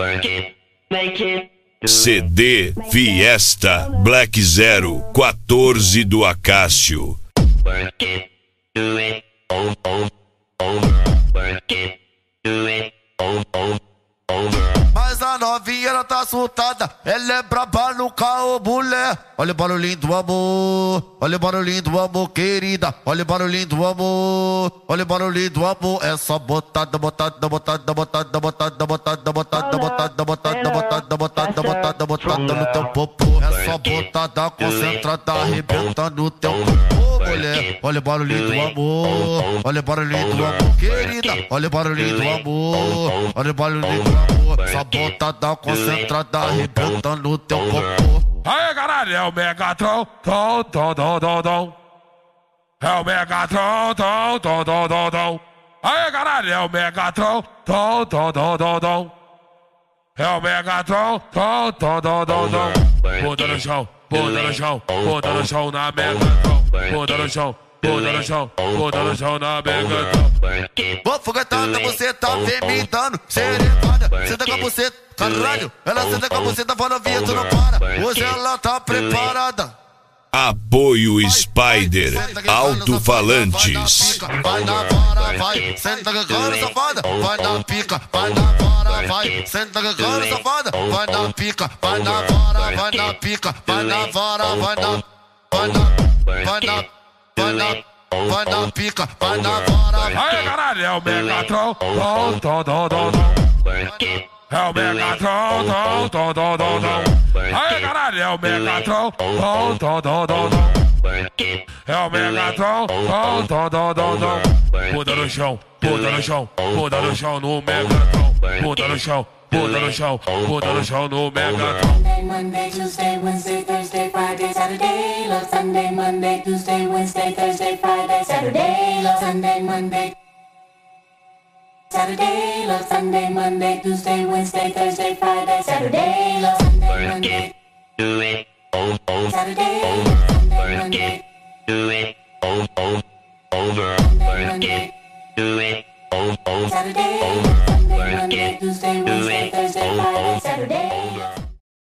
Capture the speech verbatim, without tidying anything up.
C D Fiesta Black Zero quatorze do Acácio. Mas a novinha ela tá assustada, ela é braba no carro, mulher. Olha o barulhinho do amor, olha o barulhinho do amor, querida. Olha o barulhinho do amor, olha o barulhinho do amor. É só botada, botada, botada, botada, botada, botada, botada, botada, botada, botada, botada, botada, botada no teu popô. É só botada concentrada, arrebentando no teu popô, mulher. Olha o barulhinho do amor, olha o barulhinho do amor, querida. Olha o barulhinho do amor, olha o barulhinho do amor. Só botada concentrada, arrebentando no teu popô. Aí, caralho, é o Megatron, tom, tom, tom, tom, tom. É o Megatron, tom, tom, tom, tom, tom. Aí, caralho, é o Megatron, tom, tom, tom, tom, tom. É o Megatron, tom, tom, tom, tom, tom. Bunda no chão, bunda no chão, bunda no chão na Megatron. Bunda no chão, bunda no chão, bunda no chão na Megatron. Vou foguetando, você tá vomitando, serenada, senta com a buceta, caralho. Ela senta com a buceta, fala novinha, tu não para. Hoje ela tá preparada. Apoio Spider Alto-Falantes. Vai na vara, vai, senta com a cara safada. Vai na pica, vai na vara, vai, senta com a cara safada. Vai na pica, vai na vara, vai na pica, vai na vara, vai na, vai na, vai na, vai na. Vai na pica, vai na vara. Aí, caralho, é o Megatron, tom, tom, tom, tom, tom. É o Megatron, tom, tom, tom, tom, tom. Aí, caralho, é o Megatron, tom, tom, tom, tom, tom. É o Megatron, tom, tom, tom, tom, tom. Bunda no chão, bunda no chão, bunda no chão no Megatron. Bunda no chão, bunda no chão, bunda no chão no Megatron. Monday, Tuesday, Wednesday, Thursday, Friday, Saturday, love Sunday, Monday, Tuesday, Wednesday, Thursday, Friday, Saturday, love Sunday, Monday, Saturday, love Sunday, Monday, Tuesday, Wednesday, Thursday, Friday, Saturday, love Sunday, Monday, do it, oh, oh, Saturday, love Sunday, Monday, do it, oh, oh, over, Monday, do it, oh, oh, Saturday, love Sunday, Monday, Tuesday, Wednesday, Thursday, Friday, Saturday.